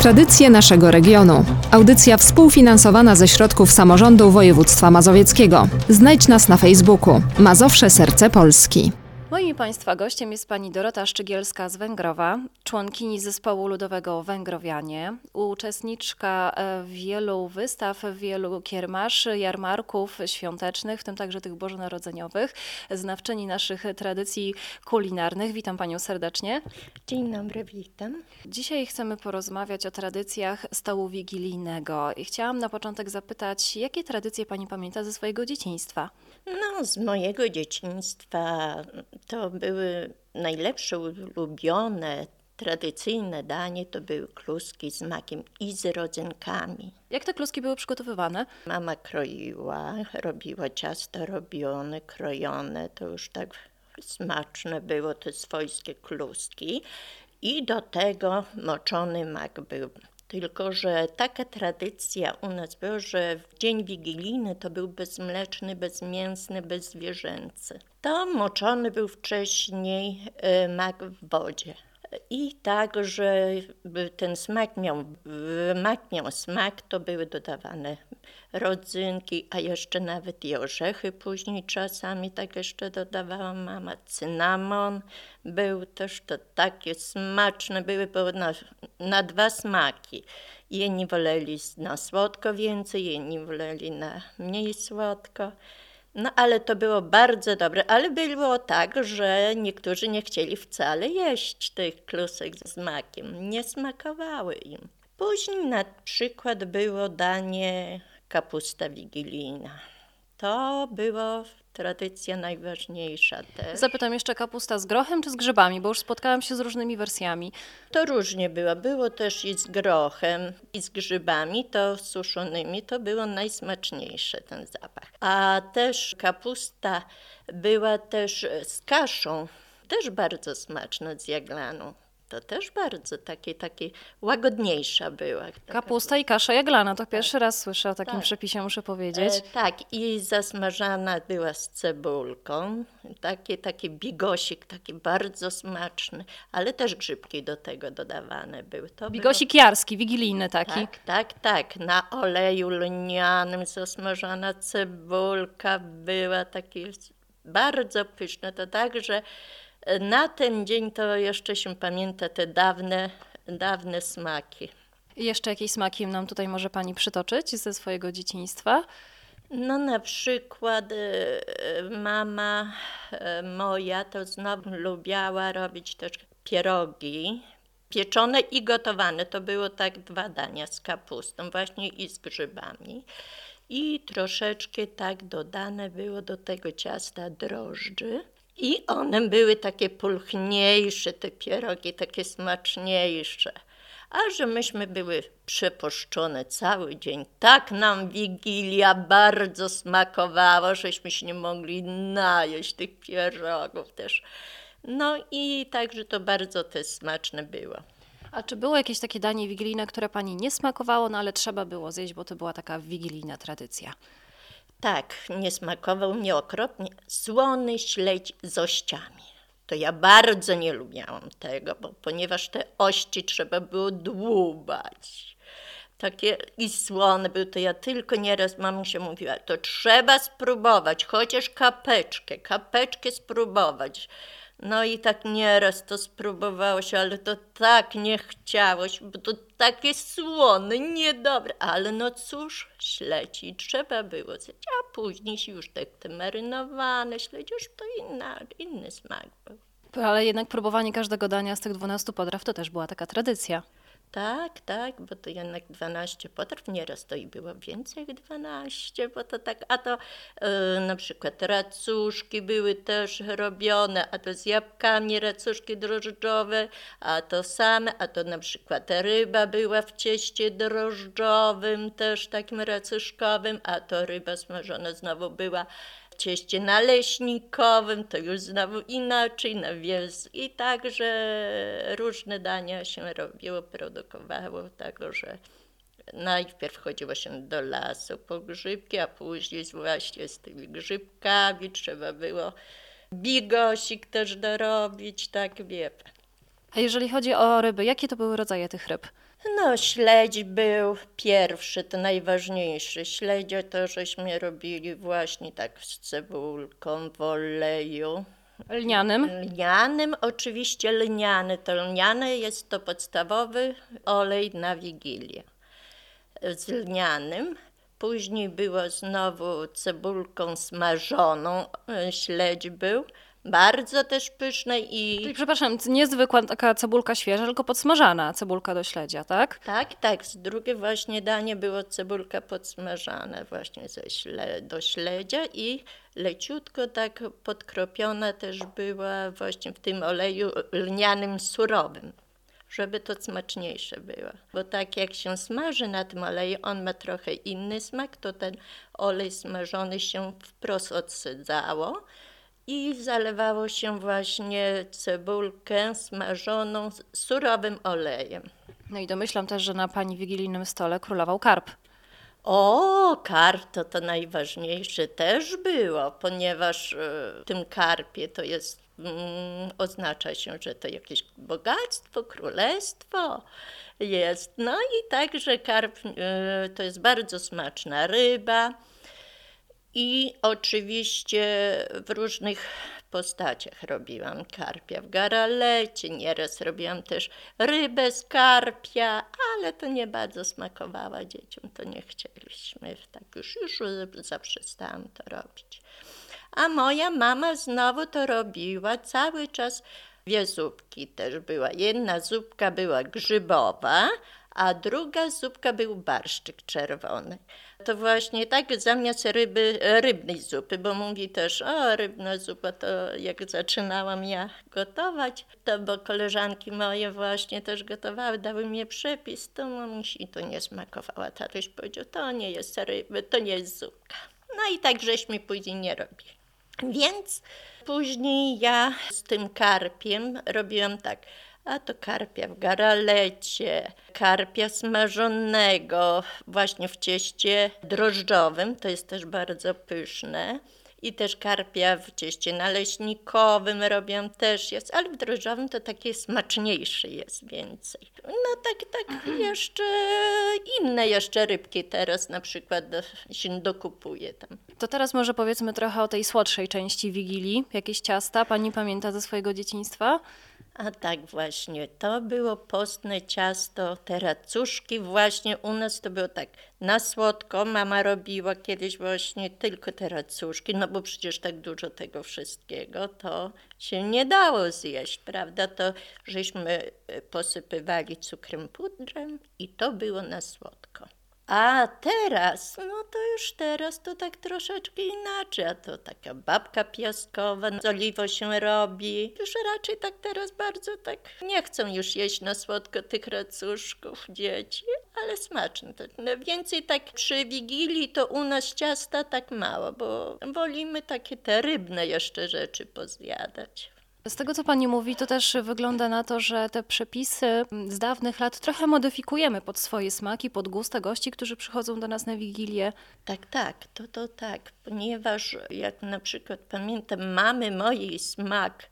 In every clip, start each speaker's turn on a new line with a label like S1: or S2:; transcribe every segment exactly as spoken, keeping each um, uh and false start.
S1: Tradycje naszego regionu. Audycja współfinansowana ze środków samorządu województwa mazowieckiego. Znajdź nas na Facebooku. Mazowsze Serce Polski.
S2: Moim i Państwa gościem jest pani Dorota Szczygielska z Węgrowa, członkini zespołu ludowego Węgrowianie, uczestniczka wielu wystaw, wielu kiermaszy, jarmarków świątecznych, w tym także tych bożonarodzeniowych, znawczyni naszych tradycji kulinarnych. Witam panią serdecznie.
S3: Dzień dobry, witam.
S2: Dzisiaj chcemy porozmawiać o tradycjach stołu wigilijnego i chciałam na początek zapytać, jakie tradycje pani pamięta ze swojego dzieciństwa?
S3: No, z mojego dzieciństwa to były najlepsze, ulubione, tradycyjne danie, to były kluski z makiem i z rodzynkami.
S2: Jak te kluski były przygotowywane?
S3: Mama kroiła, robiła ciasto robione, krojone, to już tak smaczne było te swojskie kluski. I do tego moczony mak był. Tylko że taka tradycja u nas była, że w dzień wigilijny to był bezmleczny, bezmięsny, bezzwierzęcy. To moczony był wcześniej mak w wodzie. I tak, że ten smak miał, mak miał smak, to były dodawane rodzynki, a jeszcze nawet i orzechy później czasami tak jeszcze dodawała mama. Cynamon był też, to takie smaczne były, bo na, na dwa smaki. Jedni woleli na słodko więcej, jedni woleli na mniej słodko. No ale to było bardzo dobre, ale było tak, że niektórzy nie chcieli wcale jeść tych klusek z makiem, nie smakowały im. Później na przykład było danie kapusta wigilijna. To była tradycja najważniejsza też.
S2: Zapytam jeszcze, kapusta z grochem czy z grzybami, bo już spotkałam się z różnymi wersjami.
S3: To różnie było. Było też i z grochem, i z grzybami, to suszonymi, to było najsmaczniejsze ten zapach. A też kapusta była też z kaszą, też bardzo smaczna, z jaglaną. To też bardzo takie, takie łagodniejsza była.
S2: Kapusta i kasza jaglana, to pierwszy raz słyszę o takim
S3: tak.
S2: przepisie, muszę powiedzieć.
S3: E, tak, i zasmażana była z cebulką, taki, taki bigosik, taki bardzo smaczny, ale też grzybki do tego dodawane były. To
S2: Bigosik
S3: było...
S2: jarski, wigilijny taki.
S3: Tak, tak, tak, na oleju lnianym zasmażana cebulka była, takie bardzo pyszne, to tak, że na ten dzień to jeszcze się pamięta te dawne, dawne smaki.
S2: I jeszcze jakieś smaki nam tutaj może pani przytoczyć ze swojego dzieciństwa?
S3: No na przykład mama moja to znowu lubiała robić też pierogi pieczone i gotowane. To było tak dwa dania z kapustą właśnie i z grzybami. I troszeczkę tak dodane było do tego ciasta drożdży. I one były takie pulchniejsze, te pierogi, takie smaczniejsze. A że myśmy były przeposzczone cały dzień, tak nam Wigilia bardzo smakowała, żeśmy się nie mogli najeść tych pierogów też. No i także to bardzo też smaczne było.
S2: A czy było jakieś takie danie wigilijne, które pani nie smakowało, no ale trzeba było zjeść, bo to była taka wigilijna tradycja?
S3: Tak, nie smakował mnie okropnie słony śledź z ościami. To ja bardzo nie lubiałam tego, bo ponieważ te ości trzeba było dłubać. Takie i słone były, to ja tylko nieraz mamusia mówiła, to trzeba spróbować, chociaż kapeczkę, kapeczkę spróbować. No i tak nieraz to spróbowało się, ale to tak nie chciało się, bo to takie słone, niedobre. Ale no cóż, śledzi trzeba było zjeść, a później już tak te marynowane śledzi, już to inna, inny smak był.
S2: Ale jednak próbowanie każdego dania z tych dwunastu potraw to też była taka tradycja.
S3: Tak, tak, bo to jednak dwanaście potraw, nieraz to i było więcej jak dwanaście, bo to tak, a to e, na przykład racuszki były też robione, a to z jabłkami racuszki drożdżowe, a to same, a to na przykład ryba była w cieście drożdżowym, też takim racuszkowym, a to ryba smażona znowu była w cieście naleśnikowym, to już znowu inaczej, na wieś. I także różne dania się robiło, produkowało, tak, że najpierw chodziło się do lasu po grzybki, a później właśnie z tymi grzybkami trzeba było bigosik też dorobić, tak wie pan.
S2: A jeżeli chodzi o ryby, jakie to były rodzaje tych ryb?
S3: No, śledź był pierwszy, to najważniejszy. Śledzie to żeśmy robili właśnie tak z cebulką w oleju.
S2: Lnianym?
S3: Lnianym, oczywiście lniany. To lniany jest to podstawowy olej na Wigilię. Z lnianym. Później było znowu cebulką smażoną, śledź był. Bardzo też pyszne i...
S2: Czyli, przepraszam, niezwykła taka cebulka świeża, tylko podsmażana cebulka do śledzia, tak?
S3: Tak, tak. Z drugie właśnie danie było cebulka podsmażana właśnie ze śle, do śledzia i leciutko tak podkropiona też była właśnie w tym oleju lnianym surowym, żeby to smaczniejsze było. Bo tak jak się smaży na tym oleju, on ma trochę inny smak, to ten olej smażony się wprost odsadzało i zalewało się właśnie cebulkę smażoną surowym olejem.
S2: No i domyślam też, że na pani wigilijnym stole królował karp.
S3: O, karp to to najważniejsze też było, ponieważ e, w tym karpie to jest, mm, oznacza się, że to jakieś bogactwo, królestwo jest. No i także karp e, to jest bardzo smaczna ryba. I oczywiście w różnych postaciach robiłam karpia w garalecie, nieraz robiłam też rybę z karpia, ale to nie bardzo smakowała dzieciom, to nie chcieliśmy, tak już, już zaprzestałam to robić. A moja mama znowu to robiła cały czas. Dwie zupki też była. Jedna zupka była grzybowa, a druga zupka był barszczyk czerwony. To właśnie tak zamiast ryby, rybnej zupy, bo mówi też, o rybna zupa, to jak zaczynałam ja gotować, to bo koleżanki moje właśnie też gotowały, dały mi przepis, to mamusi to nie smakowała. Tatuś powiedział, to nie jest ryby, to nie jest zupka. No i tak żeśmy później nie robili. Więc później ja z tym karpiem robiłam tak, a to karpia w garalecie, karpia smażonego właśnie w cieście drożdżowym, to jest też bardzo pyszne. I też karpia w cieście naleśnikowym robiłam też jest, ale w drożdżowym to takie smaczniejsze jest więcej. No tak, tak jeszcze inne jeszcze rybki teraz na przykład się dokupuje tam.
S2: To teraz może powiedzmy trochę o tej słodszej części Wigilii. Jakieś ciasta pani pamięta ze swojego dzieciństwa?
S3: A tak właśnie, to było postne ciasto, te racuszki właśnie u nas to było tak na słodko, mama robiła kiedyś właśnie tylko te racuszki, no bo przecież tak dużo tego wszystkiego to się nie dało zjeść, prawda, to żeśmy posypywali cukrem pudrem i to było na słodko. A teraz, no to już teraz to tak troszeczkę inaczej, a to taka babka piaskowa, z oliwą się robi. Już raczej tak teraz bardzo tak nie chcą już jeść na słodko tych racuszków dzieci, ale smaczne. To, no więcej tak przy Wigilii to u nas ciasta tak mało, bo wolimy takie te rybne jeszcze rzeczy pozjadać.
S2: Z tego, co pani mówi, to też wygląda na to, że te przepisy z dawnych lat trochę modyfikujemy pod swoje smaki, pod gusta gości, którzy przychodzą do nas na Wigilię.
S3: Tak, tak, to to tak, ponieważ jak na przykład pamiętam mamy mojej smak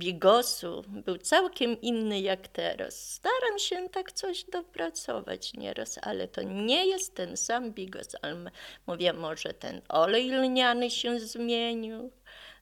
S3: bigosu był całkiem inny jak teraz. Staram się tak coś dopracować nieraz, ale to nie jest ten sam bigos, ale mówię, może ten olej lniany się zmienił.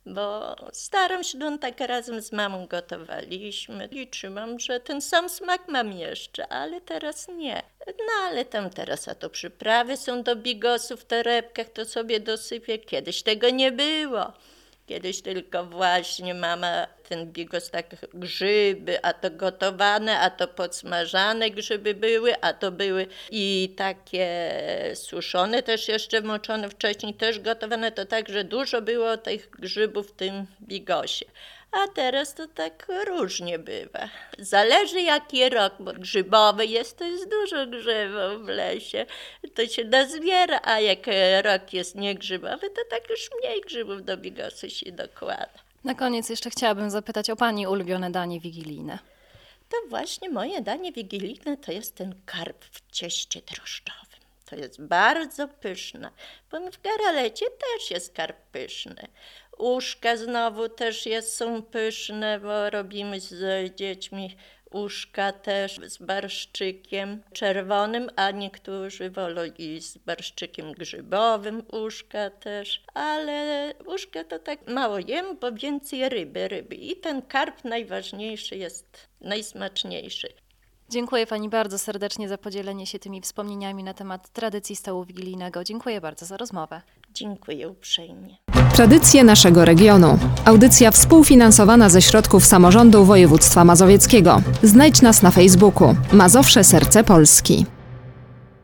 S3: Bo staram się, no tak razem z mamą gotowaliśmy. Liczyłam, że ten sam smak mam jeszcze, ale teraz nie. No ale tam teraz, a to przyprawy są do bigosu w torebkach, to sobie dosypię. Kiedyś tego nie było. Kiedyś tylko właśnie mama ten bigos, tak grzyby, a to gotowane, a to podsmażane grzyby były, a to były i takie suszone też jeszcze moczone wcześniej, też gotowane, to tak, że dużo było tych grzybów w tym bigosie. A teraz to tak różnie bywa. Zależy jaki rok, bo grzybowy jest, to jest dużo grzybów w lesie. To się nazbiera, a jak rok jest niegrzybowy, to tak już mniej grzybów do bigosu się dokłada.
S2: Na koniec jeszcze chciałabym zapytać o pani ulubione danie wigilijne.
S3: To właśnie moje danie wigilijne to jest ten karp w cieście drożdżowym. To jest bardzo pyszne, bo w garalecie też jest karp pyszny. Uszka znowu też jest, są pyszne, bo robimy z dziećmi uszka też z barszczykiem czerwonym, a niektórzy wolą i z barszczykiem grzybowym uszka też, ale uszka to tak mało jem, bo więcej ryby, ryby i ten karp najważniejszy jest, najsmaczniejszy.
S2: Dziękuję Pani bardzo serdecznie za podzielenie się tymi wspomnieniami na temat tradycji stołu wigilijnego. Dziękuję bardzo za rozmowę.
S3: Dziękuję uprzejmie.
S1: Tradycje naszego regionu. Audycja współfinansowana ze środków samorządu województwa mazowieckiego. Znajdź nas na Facebooku. Mazowsze Serce Polski.